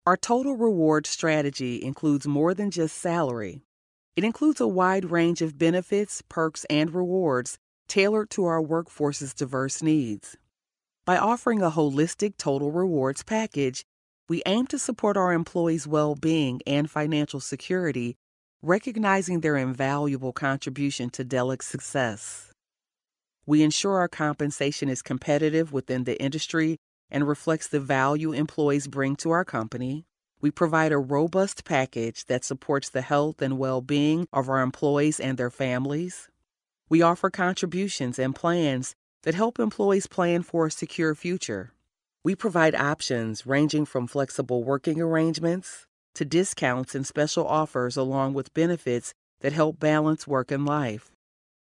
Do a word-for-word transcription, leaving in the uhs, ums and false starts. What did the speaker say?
Our total reward strategy includes more than just salary. It includes a wide range of benefits, perks, and rewards tailored to our workforce's diverse needs. By offering a holistic total rewards package, we aim to support our employees' well-being and financial security, recognizing their invaluable contribution to Delic's success. We ensure our compensation is competitive within the industry and reflects the value employees bring to our company. We provide a robust package that supports the health and well-being of our employees and their families. We offer contributions and plans that help employees plan for a secure future. We provide options ranging from flexible working arrangements to discounts and special offers, along with benefits that help balance work and life.